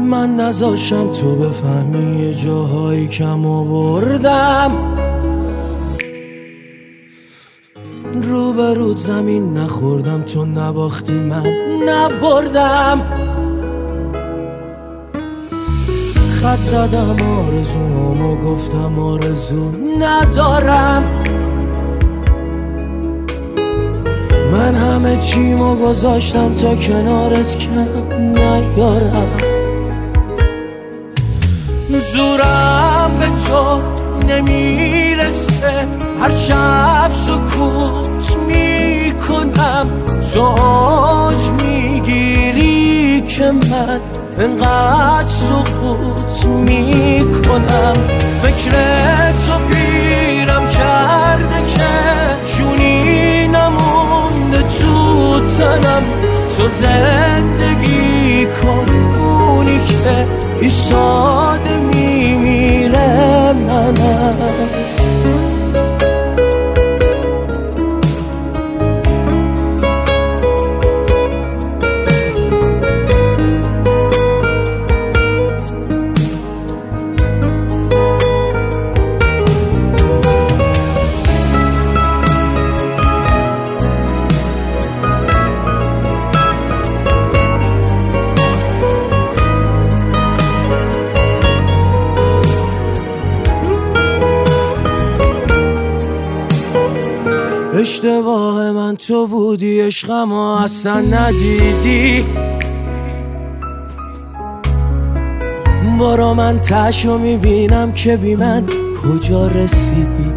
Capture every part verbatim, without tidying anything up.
من نذاشم تو بفهمی یه جاهایی کم آوردم، رو به رود زمین نخوردم، تو نباختی من نبردم. خط زدم آرزومو گفتم آرزو ندارم، من همه چیمو گذاشتم تا کنارت کم نیارم. زورم به تو نمیرسه، هر شب سکوت میکنم، تو اوج میگیری که من انقدر سکوت میکنم. فکر تو پیرم کرده که جونی نمونده تو تنم، تو زندگی کن اونی که ایستاده میمیره منم. اشتباه من تو بودی، عشقم اصلا ندیدی، برا من تشو میبینم که بی من کجا رسیدی.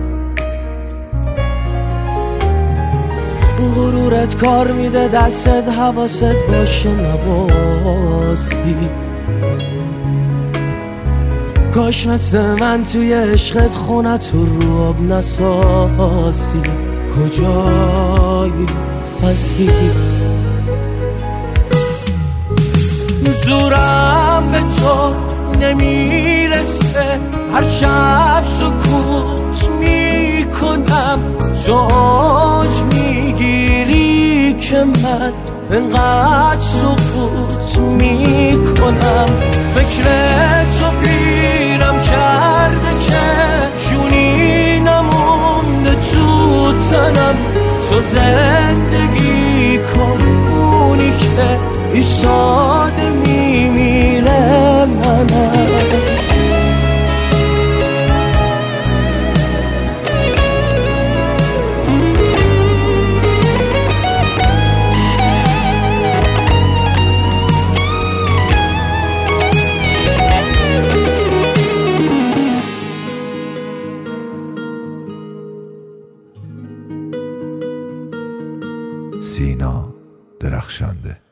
غرورت کار میده دستت، حواست باشه نباسی. کاش مثل من توی عشقت خونت رو آب نسازی. کجایی عزیز؟ زورم به تو نمیرسه، هر شب سکوت میکنم، تو اوج میگیری که من انقدر سکوت میکنم. فکر تو پیرم کرده که جونی نمونده تو تنم، تو زندگی کن اونی که ایستاده میمیره منم. سینا درخشنده.